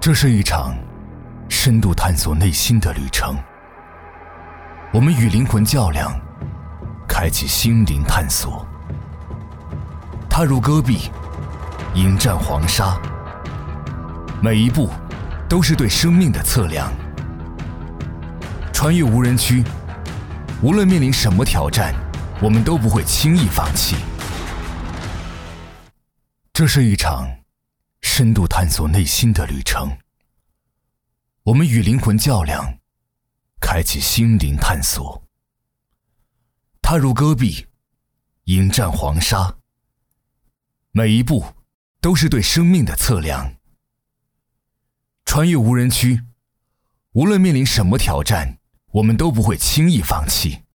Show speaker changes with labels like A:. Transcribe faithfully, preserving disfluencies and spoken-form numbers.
A: 这是一场深度探索内心的旅程，我们与灵魂较量，开启心灵探索。踏入戈壁，迎战黄沙，每一步都是对生命的测量。穿越无人区，无论面临什么挑战，我们都不会轻易放弃。这是一场深度探索内心的旅程，我们与灵魂较量，开启心灵探索。踏入戈壁，迎战黄沙，每一步都是对生命的测量。穿越无人区，无论面临什么挑战，我们都不会轻易放弃。